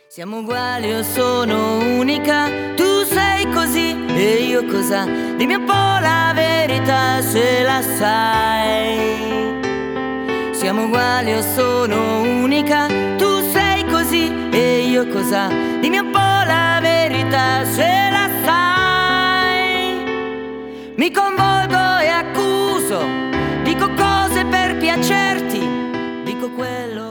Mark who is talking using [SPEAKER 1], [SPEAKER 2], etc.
[SPEAKER 1] Siamo uguali, io sono unica, tu sei così e io cosa? Dimmi un po' la verità se la sai. Siamo uguali, io sono unica, tu sei così e io cosa? Dimmi un po' la verità se la sai. Mi convolgo e accuso, dico cose per piacerti, dico quello